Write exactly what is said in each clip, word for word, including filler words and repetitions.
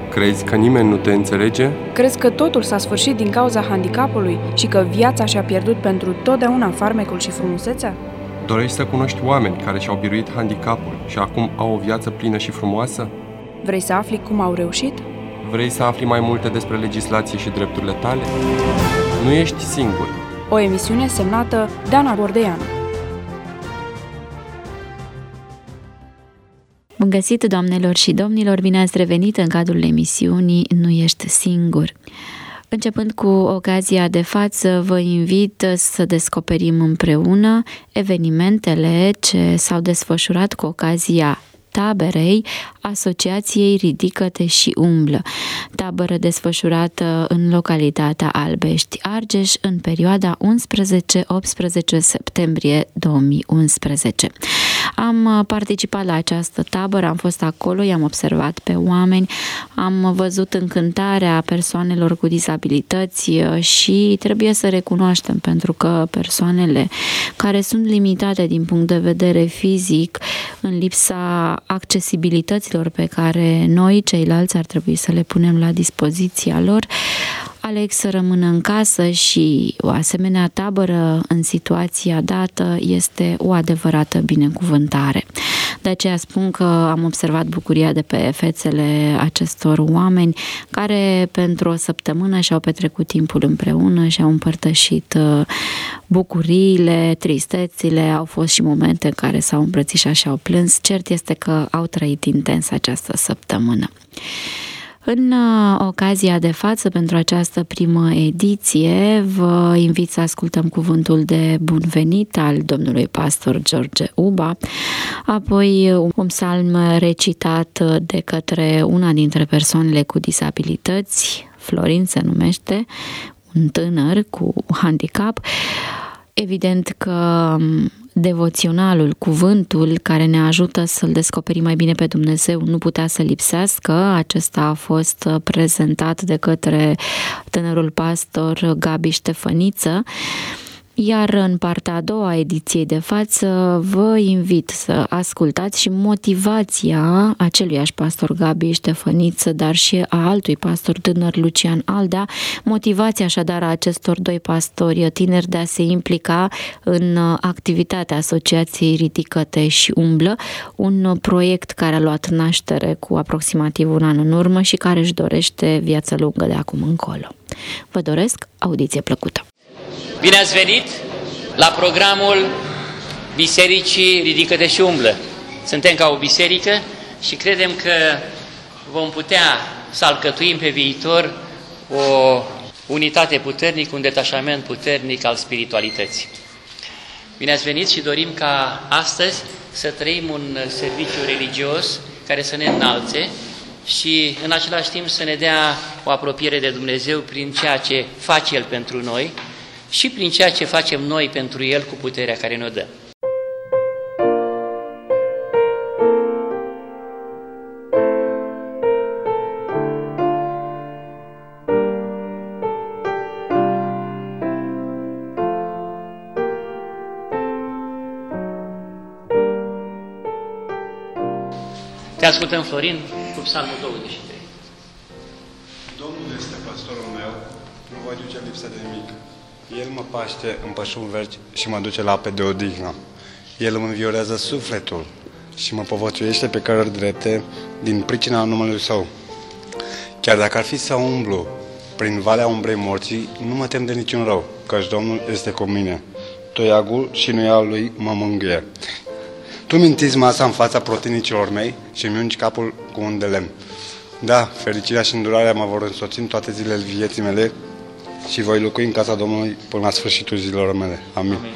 Crezi că nimeni nu te înțelege? Crezi că totul s-a sfârșit din cauza handicapului și că viața și-a pierdut pentru totdeauna farmecul și frumusețea? Dorești să cunoști oameni care și-au biruit handicapul și acum au o viață plină și frumoasă? Vrei să afli cum au reușit? Vrei să afli mai multe despre legislație și drepturile tale? Nu ești singur. O emisiune semnată Dana Gordeanu. Bun găsit, doamnelor și domnilor, bine ați revenit în cadrul emisiunii Nu ești singur. Începând cu ocazia de față, vă invit să descoperim împreună evenimentele ce s-au desfășurat cu ocazia taberei Asociației Ridică-te și Umblă, tabără desfășurată în localitatea Albești-Argeș în perioada unsprezece optsprezece septembrie două mii unsprezece. Am participat la această tabără, am fost acolo, i-am observat pe oameni, am văzut încântarea persoanelor cu dizabilități și trebuie să recunoaștem, pentru că persoanele care sunt limitate din punct de vedere fizic, în lipsa accesibilităților pe care noi, ceilalți, ar trebui să le punem la dispoziția lor, aleg să rămână în casă și o asemenea tabără în situația dată este o adevărată binecuvântare. De aceea spun că am observat bucuria de pe fețele acestor oameni care pentru o săptămână și-au petrecut timpul împreună și au împărtășit bucuriile, tristețile, au fost și momente în care s-au îmbrățișat și au plâns. Cert este că au trăit intens această săptămână. În ocazia de față, pentru această primă ediție, vă invit să ascultăm cuvântul de bun venit al domnului pastor George Uba, apoi un psalm recitat de către una dintre persoanele cu dizabilități, Florin se numește, un tânăr cu handicap. Evident că devoționalul, cuvântul care ne ajută să-L descoperim mai bine pe Dumnezeu nu putea să lipsească. Acesta a fost prezentat de către tânărul pastor Gabi Ștefăniță. Iar în partea a doua a ediției de față vă invit să ascultați și motivația aceluiași pastor Gabi Ștefăniță, dar și a altui pastor tânăr, Lucian Aldea, motivația așadar a acestor doi pastori tineri de a se implica în activitatea Asociației Ridică-te și Umblă, un proiect care a luat naștere cu aproximativ un an în urmă și care își dorește viață lungă de acum încolo. Vă doresc audiție plăcută! Bine ați venit la programul Bisericii Ridică-te și Umblă. Suntem ca o biserică și credem că vom putea să alcătuim pe viitor o unitate puternică, un detașament puternic al spiritualității. Bine ați venit și dorim ca astăzi să trăim un serviciu religios care să ne înalțe și în același timp să ne dea o apropiere de Dumnezeu prin ceea ce face El pentru noi și prin ceea ce facem noi pentru El cu puterea care ne-o dă. Te ascultăm, Florin, cu Psalmul douăzeci și trei. Domnul este pastorul meu, nu voi duce lipsă de nimic. El mă paște în pășuni verzi și mă duce la ape de odihnă. El îmi înviorează sufletul și mă povățuiește pe cărări drepte din pricina numelui Său. Chiar dacă ar fi să umblu prin valea umbrei morții, nu mă tem de niciun rău, căci Domnul este cu mine. Toiagul și nuiaua Lui mă mângâie. Tu mintiți masa în fața protivnicilor mei și îmi ungi capul cu un de lemn. Da, fericirea și îndurarea mă vor însoți în toate zilele vieții mele și voi locui în casa Domnului până la sfârșitul zilelor mele. Amin. Amin.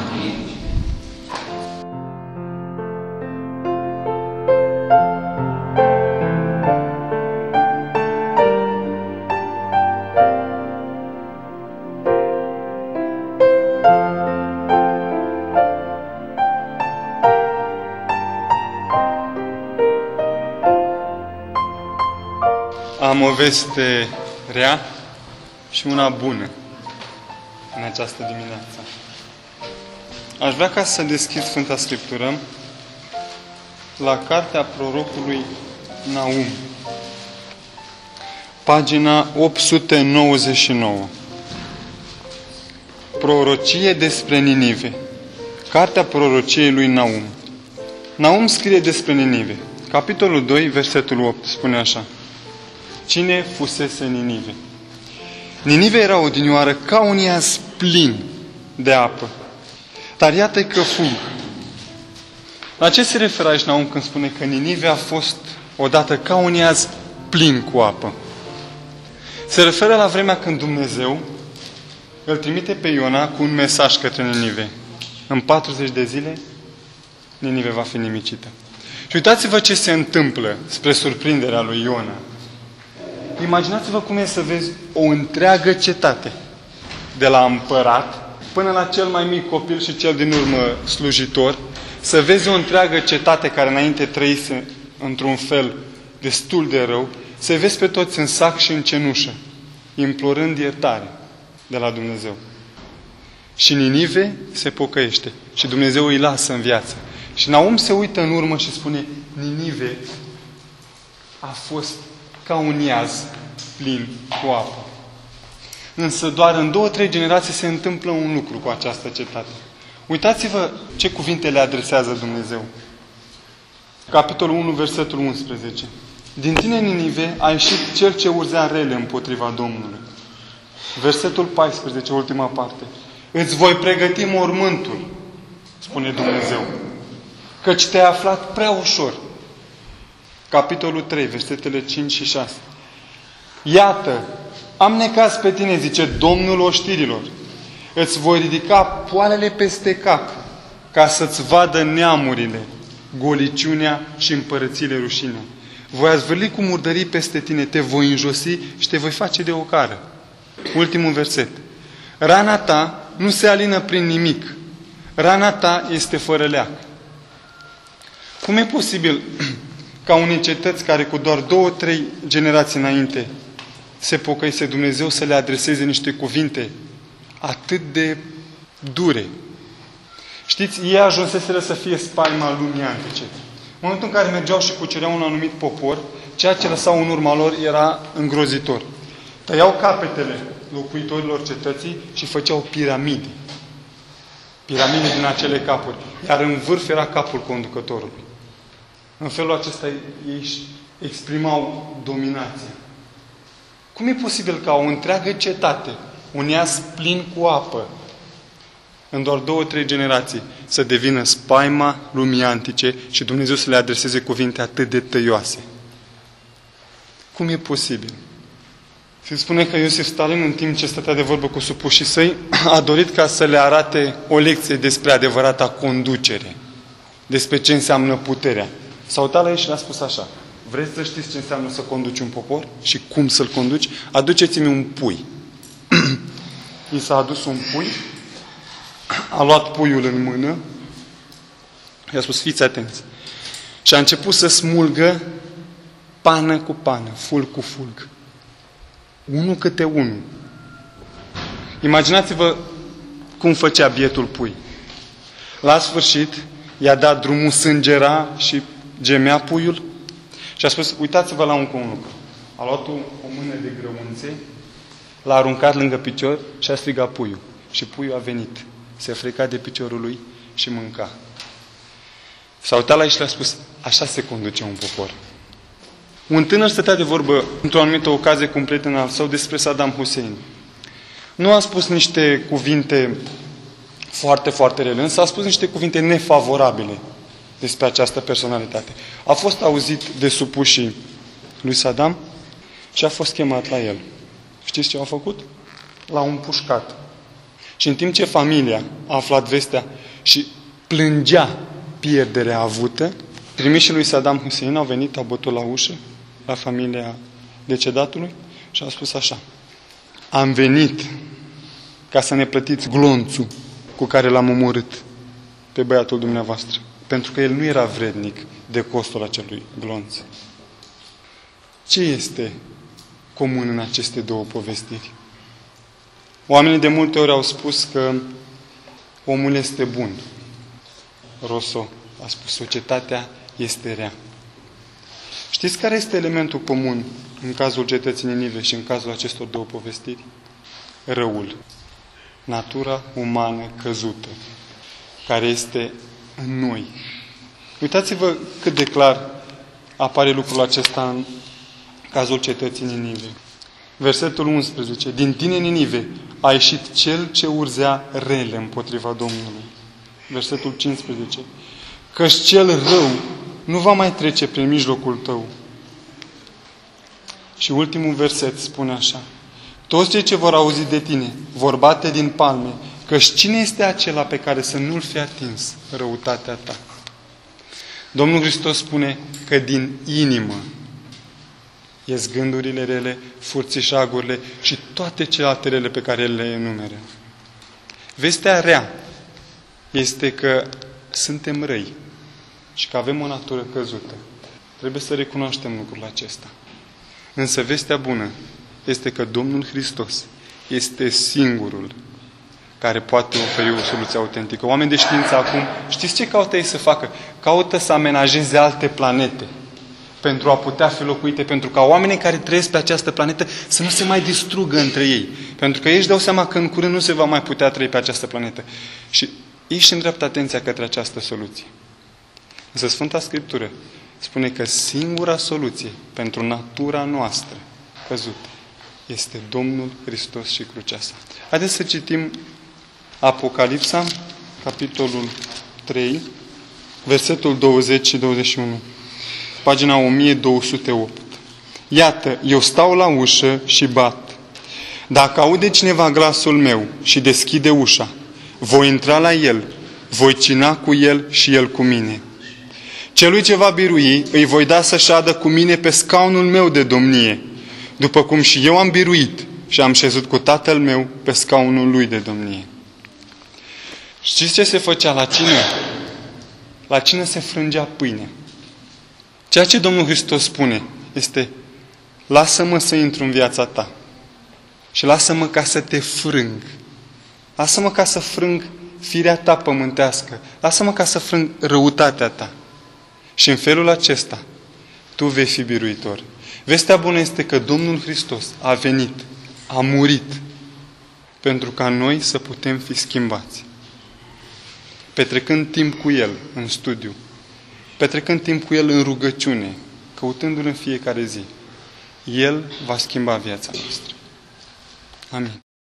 Am o veste rea și una bună în această dimineață. Aș vrea ca să deschid Sfânta Scriptură la cartea prorocului Naum. pagina opt sute nouăzeci și nouă. Prorocie despre Ninive. Cartea prorociei lui Naum. Naum scrie despre Ninive. Capitolul doi, versetul opt, spune așa. Cine fusese Ninive? Ninive era odinioară ca un iaz plin de apă. Dar iată că fug. La ce se referă aici Naum când spune că Ninive a fost odată ca un iaz plin cu apă? Se referă la vremea când Dumnezeu îl trimite pe Iona cu un mesaj către Ninive. În patruzeci de zile, Ninive va fi nimicită. Și uitați-vă ce se întâmplă spre surprinderea lui Iona. Imaginați-vă cum e să vezi o întreagă cetate, de la împărat până la cel mai mic copil și cel din urmă slujitor, să vezi o întreagă cetate care înainte trăise într-un fel destul de rău, să vezi pe toți în sac și în cenușă, implorând iertare de la Dumnezeu. Și Ninive se pocăiește și Dumnezeu îi lasă în viață. Și Naum se uită în urmă și spune, Ninive a fost ca un iaz plin cu apă. Însă doar în două, trei generații se întâmplă un lucru cu această cetate. Uitați-vă ce cuvinte le adresează Dumnezeu. Capitolul unu, versetul unsprezece. Din tine, Ninive, a ieșit cel ce urzea rele împotriva Domnului. Versetul paisprezece, ultima parte. Îți voi pregăti mormântul, spune Dumnezeu, căci te-ai aflat prea ușor. Capitolul trei, versetele cinci și șase. Iată, am necaz pe tine, zice Domnul oștirilor. Îți voi ridica poalele peste cap, ca să-ți vadă neamurile, goliciunea și împărățile rușinea. Voi azvârli cu murdării peste tine, te voi înjosi și te voi face de ocară. Ultimul verset. Rana ta nu se alină prin nimic. Rana ta este fără leac. Cum e posibil ca unei cetăți care cu doar două, trei generații înainte se pocăise Dumnezeu să le adreseze niște cuvinte atât de dure? Știți, ei ajunseseră să fie spaima lumii antice. În momentul în care mergeau și cucereau un anumit popor, ceea ce lăsau în urma lor era îngrozitor. Tăiau capetele locuitorilor cetății și făceau piramide. Piramide din acele capuri. Iar în vârf era capul conducătorului. În felul acesta ei exprimau dominația. Cum e posibil ca o întreagă cetate, un iaz plin cu apă, în doar două, trei generații, să devină spaima lumii antice și Dumnezeu să le adreseze cuvinte atât de tăioase? Cum e posibil? Se spune că Iosif Stalin, în timp ce stătea de vorbă cu supușii săi, a dorit ca să le arate o lecție despre adevărata conducere, despre ce înseamnă puterea. S-a uitat la ei și le-a spus așa: vreți să știți ce înseamnă să conduci un popor și cum să-l conduci? Aduceți-mi un pui. I s-a adus un pui, a luat puiul în mână, i-a spus, fiți atenți. Și a început să smulgă pană cu pană, fulg cu fulg. Unul câte unul. Imaginați-vă cum făcea bietul pui. La sfârșit, i-a dat drumul, sângera și gemea puiul și a spus, uitați-vă la un, un lucru. A luat o, o mână de grăunțe, l-a aruncat lângă picior și a strigat puiul. Și puiul a venit. Se freca de piciorul lui și mânca. S-a uitat la ei și le-a spus, așa se conduce un popor. Un tânăr stătea de vorbă într-o anumită ocazie cu un prieten al său despre Saddam Hussein. Nu a spus niște cuvinte foarte, foarte rele, însă a spus niște cuvinte nefavorabile despre această personalitate. A fost auzit de supușii lui Saddam și a fost chemat la el. Știți ce a făcut? L-a împușcat. Și în timp ce familia a aflat vestea și plângea pierderea avută, trimișii lui Saddam Hussein au venit, au bătut la ușă, la familia decedatului și au spus așa: am venit ca să ne plătiți glonțul cu care l-am omorât pe băiatul dumneavoastră, pentru că el nu era vrednic de costul acelui glonț. Ce este comun în aceste două povestiri? Oamenii de multe ori au spus că omul este bun. Rousseau a spus, societatea este rea. Știți care este elementul comun în cazul cetății Ninive și în cazul acestor două povestiri? Răul. Natura umană căzută, care este în noi. Uitați-vă cât de clar apare lucrul acesta în cazul cetății Ninive. Versetul unsprezece. Din tine, Ninive, a ieșit cel ce urzea rele împotriva Domnului. Versetul cincisprezece. Căci cel rău nu va mai trece prin mijlocul tău. Și ultimul verset spune așa. Toți cei ce vor auzi de tine vor bate din palme, căci cine este acela pe care să nu-l fie atins răutatea ta? Domnul Hristos spune că din inimă ies gândurile rele, furțișagurile și toate celelalte rele pe care El le enumeră. Vestea rea este că suntem răi și că avem o natură căzută. Trebuie să recunoaștem lucrul acesta. Însă vestea bună este că Domnul Hristos este singurul care poate oferi o soluție autentică. Oameni de știință acum, știți ce caută ei să facă? Caută să amenajeze alte planete pentru a putea fi locuite, pentru ca oamenii care trăiesc pe această planetă să nu se mai distrugă între ei. Pentru că ei își dau seama că în curând nu se va mai putea trăi pe această planetă. Și ei își îndreaptă atenția către această soluție. Însă Sfânta Scriptură spune că singura soluție pentru natura noastră căzută este Domnul Hristos și crucea sa. Haideți să citim Apocalipsa, capitolul trei, versetul douăzeci și douăzeci și unu. Pagina o mie două sute opt. Iată, eu stau la ușă și bat. Dacă aude cineva glasul meu și deschide ușa, voi intra la el, voi cina cu el și el cu mine. Celui ce va birui, îi voi da să șadă cu mine pe scaunul meu de domnie, după cum și eu am biruit și am șezut cu Tatăl meu pe scaunul lui de domnie. Știți ce se făcea la cină? La cină se frângea pâine. Ceea ce Domnul Hristos spune este: lasă-mă să intru în viața ta și lasă-mă ca să te frâng. Lasă-mă ca să frâng firea ta pământească. Lasă-mă ca să frâng răutatea ta. Și în felul acesta tu vei fi biruitor. Vestea bună este că Domnul Hristos a venit, a murit, pentru ca noi să putem fi schimbați. Petrecând timp cu El în studiu, petrecând timp cu El în rugăciune, căutându-L în fiecare zi, El va schimba viața noastră. Amin.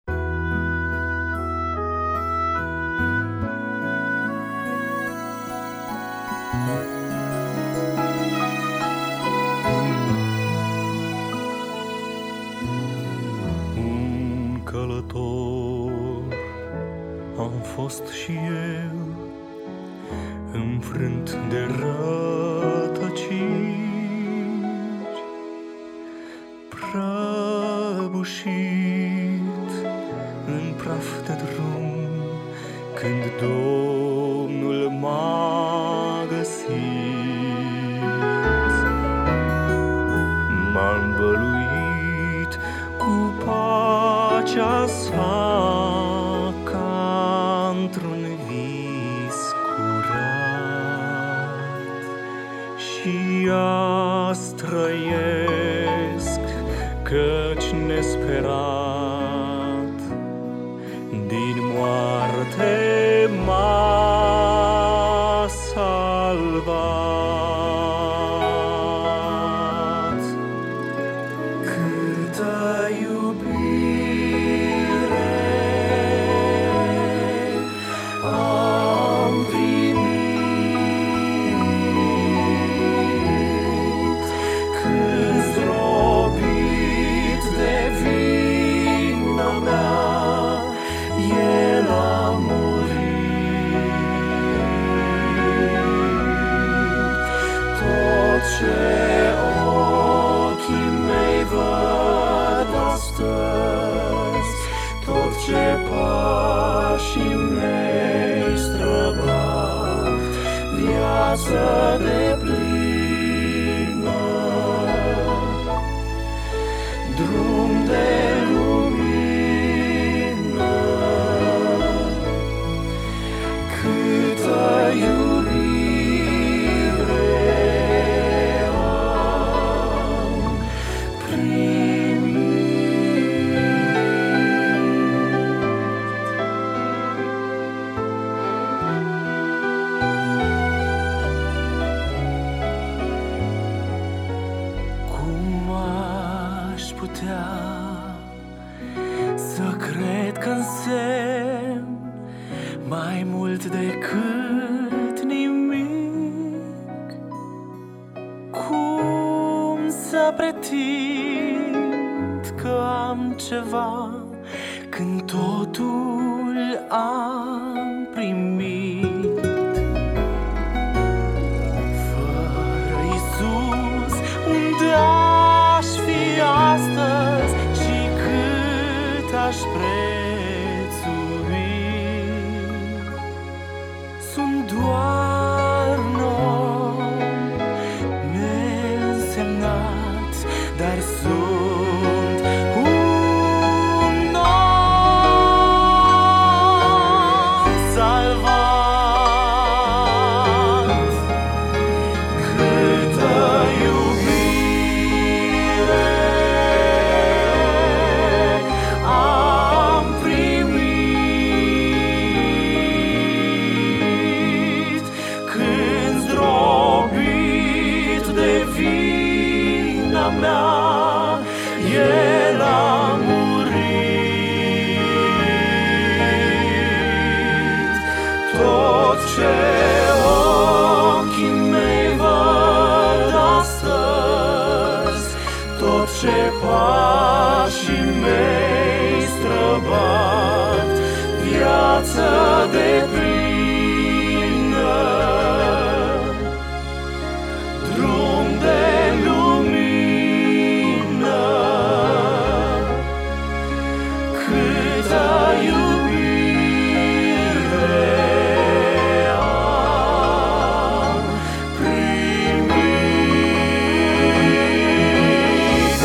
Un călător am fost și eu, înfrânt de rătăciri, prăbușit în praf de drum, când Domnul m-a găsit. M-a învăluit cu pacea sa, ca într-un vis curat, și azi trăiesc, căci nesperat din moarte m-a salvat. Câtă iubire am primit, cât zdrobit de vina mea, El a murit. Tot ce ochii mei văd astăzi, tot ce pașii mei străbat, viață deplină, drum de lumină. Câtă iubire am putea să cred că însemn mai mult decât nimic. Cum să pretind că am ceva când totul am primit? Fără Iisus, unde aș fi astăzi și cât aș prețui? Sunt doar om neînsemnat, dar sunt un om salvat. Câtă iubire am primit când zdrobit de vina mea El a murit. Tot ce ochii mei văd astăzi, tot ce pașii mei străbat, viață deplină, drum de lumină. Câtă iubire am primit.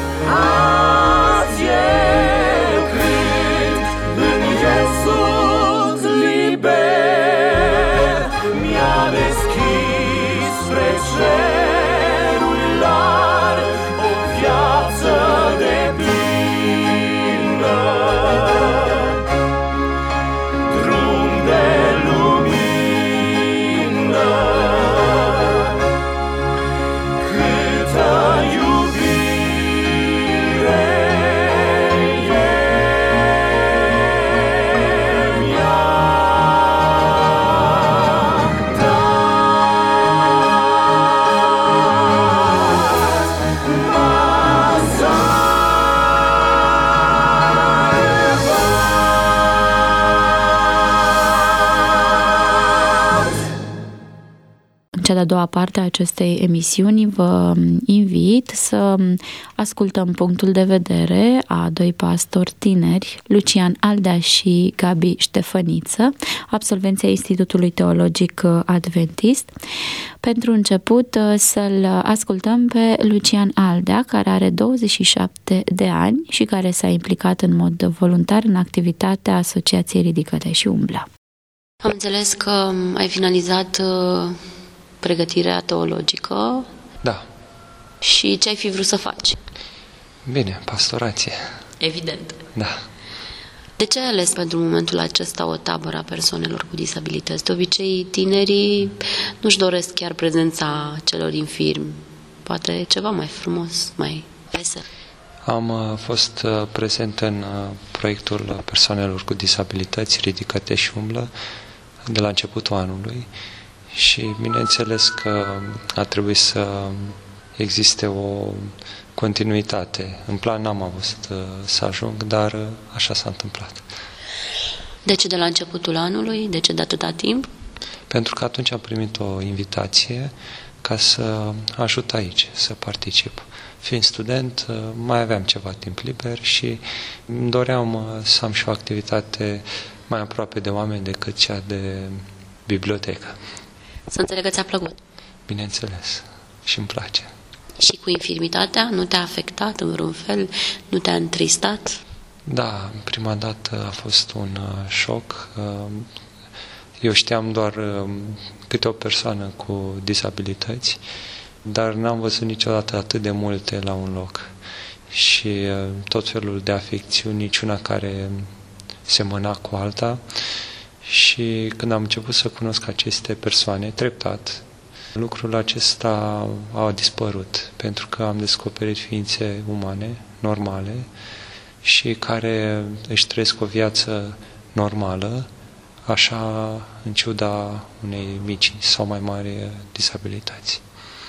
Azi e când în El sunt liber, mi-a deschis spre cerul larg o viață deplină, drum de lumină. Câtă iubire El mi-a În cea de-a doua parte a acestei emisiuni vă invit să ascultăm punctul de vedere a doi pastori tineri, Lucian Aldea și Gabi Ștefăniță, absolvenții Institutului Teologic Adventist. Pentru început să-l ascultăm pe Lucian Aldea, care are douăzeci și șapte de ani și care s-a implicat în mod voluntar în activitatea Asociației Ridică-te și Umblă. Am înțeles că ai finalizat pregătirea teologică. Da. Și ce ai fi vrut să faci? Bine, pastorație. Evident. Da. De ce ai ales pentru momentul acesta o tabără a persoanelor cu disabilități? De obicei, tinerii nu-și doresc chiar prezența celor infirmi. Poate ceva mai frumos, mai vesel. Am uh, fost uh, prezent în uh, proiectul persoanelor cu disabilități Ridică-te și Umblă de la începutul anului și bineînțeles că a trebuit să existe o continuitate. În plan n-am avut uh, să ajung, dar uh, așa s-a întâmplat. De ce de la începutul anului? De ce de atâta timp? Pentru că atunci am primit o invitație ca să ajut aici, să particip. Fiind student, mai aveam ceva timp liber și îmi doream să am și o activitate mai aproape de oameni decât cea de bibliotecă. Să înțeleg că ți-a plăcut. Bineînțeles. Și îmi place. Și cu infirmitatea nu te-a afectat în vreun fel? Nu te-a întristat? Da, prima dată a fost un șoc. Eu știam doar câte o persoană cu disabilități, dar n-am văzut niciodată atât de multe la un loc. Și tot felul de afecțiuni, niciuna care semăna cu alta. Și când am început să cunosc aceste persoane, treptat, Lucrul acesta a dispărut pentru că am descoperit ființe umane, normale și care își trăiesc o viață normală, așa în ciuda unei mici sau mai mari disabilități.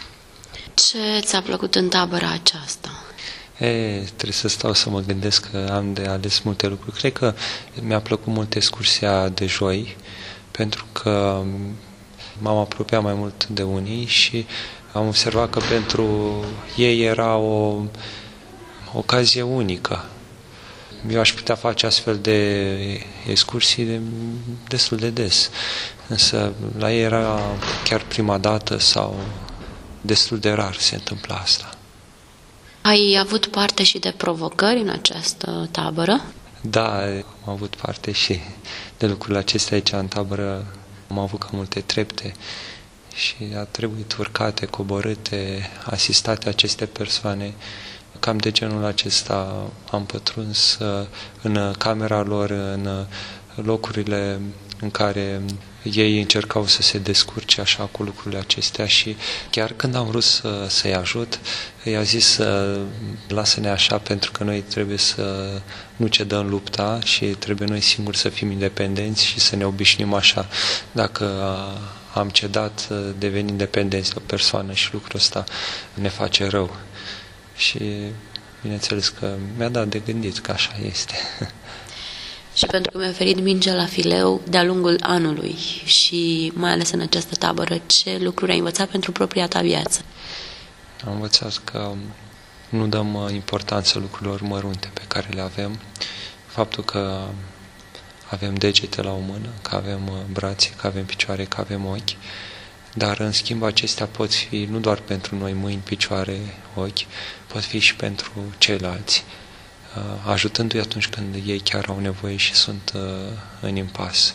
Ce ți-a plăcut în tabăra aceasta? E, trebuie să stau să mă gândesc că am de ales multe lucruri. Cred că mi-a plăcut mult excursia de joi, pentru că m-am apropiat mai mult de unii și am observat că pentru ei era o ocazie unică. Eu aș putea face astfel de excursii de, destul de des, însă la ei era chiar prima dată sau destul de rar se întâmpla asta. Ai avut parte și de provocări în această tabără? Da, am avut parte și de lucrurile acestea aici în tabără. Am avut cam multe trepte și a trebuit urcate, coborâte, asistate aceste persoane. Cam de genul acesta am pătruns în camera lor, în locurile în care ei încercau să se descurce așa cu lucrurile acestea și chiar când am vrut să, să-i ajut, i-a zis să lasă-ne așa pentru că noi trebuie să nu cedăm lupta și trebuie noi singuri să fim independenți și să ne obișnim așa. Dacă am cedat, devenim independenți de o persoană și lucrul ăsta ne face rău. Și bineînțeles că mi-a dat de gândit că așa este. Și pentru că mi-a oferit mingea la fileu de-a lungul anului și mai ales în această tabără, ce lucruri ai învățat pentru propria ta viață? Am învățat că nu dăm importanță lucrurilor mărunte pe care le avem. Faptul că avem degete la o mână, că avem brațe, că avem picioare, că avem ochi, dar în schimb acestea pot fi nu doar pentru noi mâini, picioare, ochi, pot fi și pentru ceilalți, ajutându-i atunci când ei chiar au nevoie și sunt în impas.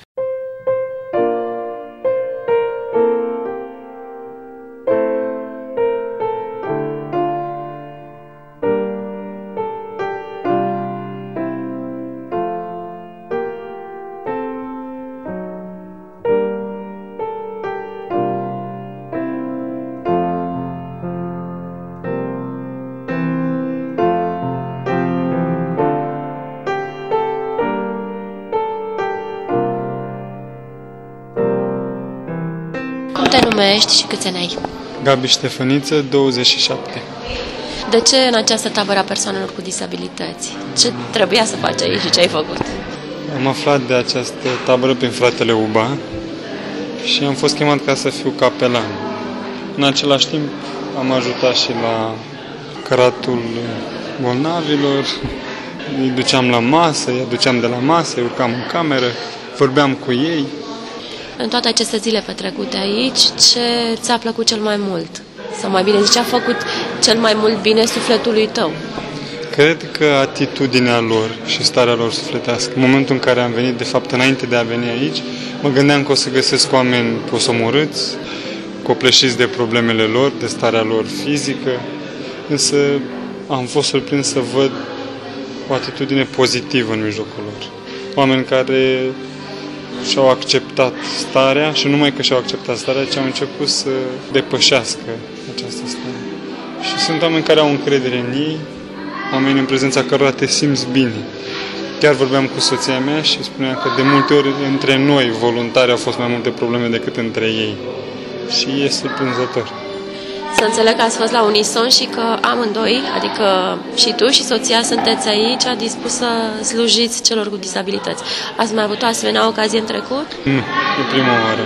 Cum te numești și câți ani ai? Gabi Ștefăniță, douăzeci și șapte. De ce în această tabără a persoanelor cu disabilități? Ce trebuia să faci aici și ce ai făcut? Am aflat de această tabără prin fratele Uba și am fost chemat ca să fiu capelan. În același timp am ajutat și la căratul bolnavilor, îi duceam la masă, îi aduceam de la masă, îi urcam în cameră, vorbeam cu ei. În toate aceste zile petrecute aici, ce ți-a plăcut cel mai mult? Sau mai bine zis, ce a făcut cel mai mult bine sufletului tău? Cred că atitudinea lor și starea lor sufletească. În momentul în care am venit, de fapt înainte de a veni aici, mă gândeam că o să găsesc oameni posomorâți, copleșiți de problemele lor, de starea lor fizică, însă am fost surprins să văd o atitudine pozitivă în mijlocul lor. Oameni care și-au acceptat starea și nu numai că și-au acceptat starea, ci au început să depășească această stare. Și sunt oameni care au încredere în ei, oameni în prezența cărora te simți bine. Chiar vorbeam cu soția mea și spunea că de multe ori între noi, voluntari, au fost mai multe probleme decât între ei. Și e surprinzător. Să înțeleg că ați fost la unison și că amândoi, adică și tu și soția, sunteți aici dispus să slujiți celor cu disabilități. Ați mai avut o asemenea ocazie în trecut? Nu, e prima oară.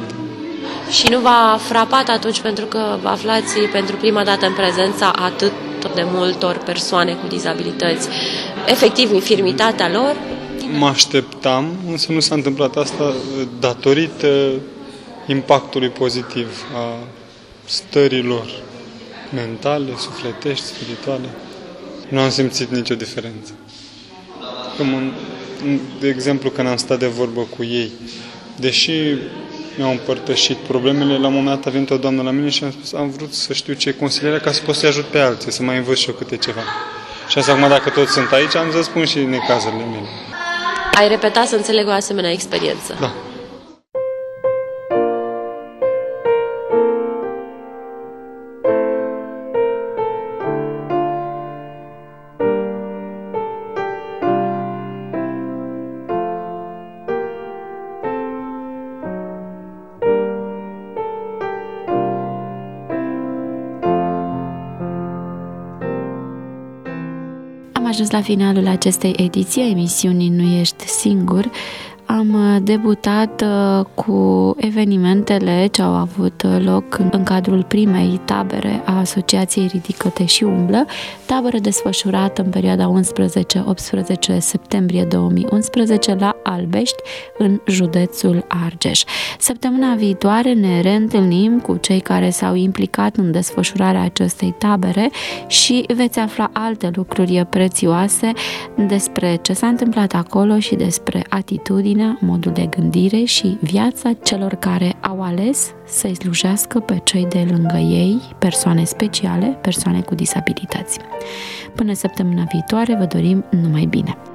Și nu v-a frapat atunci pentru că vă aflați pentru prima dată în prezența atât de multor persoane cu disabilități, efectiv infirmitatea lor? Mă așteptam, însă nu s-a întâmplat asta datorită impactului pozitiv a stărilor mentale, sufletești, spirituale. Nu am simțit nicio diferență. De exemplu, când am stat de vorbă cu ei, deși mi-au împărtășit problemele, la un moment dat a venit o doamnă la mine și am spus, am vrut să știu ce e consilierea ca să pot să-i ajut pe alții, să mai învăț și eu câte ceva. Și asta acum, dacă toți sunt aici, am să spun și necazurile mele. Ai repetat, să înțeleg, o asemenea experiență? Da. ajuns la finalul acestei ediții a emisiunii Nu ești singur. Am debutat cu evenimentele ce au avut loc în cadrul primei tabere a Asociației Ridică-te și Umblă, tabără desfășurată în perioada unsprezece optsprezece septembrie două mii unsprezece la Albești, în județul Argeș. Săptămâna viitoare ne reîntâlnim cu cei care s-au implicat în desfășurarea acestei tabere și veți afla alte lucruri prețioase despre ce s-a întâmplat acolo și despre atitudine, modul de gândire și viața celor care au ales să-i slujească pe cei de lângă ei, persoane speciale, persoane cu disabilități. Până săptămâna viitoare, vă dorim numai bine!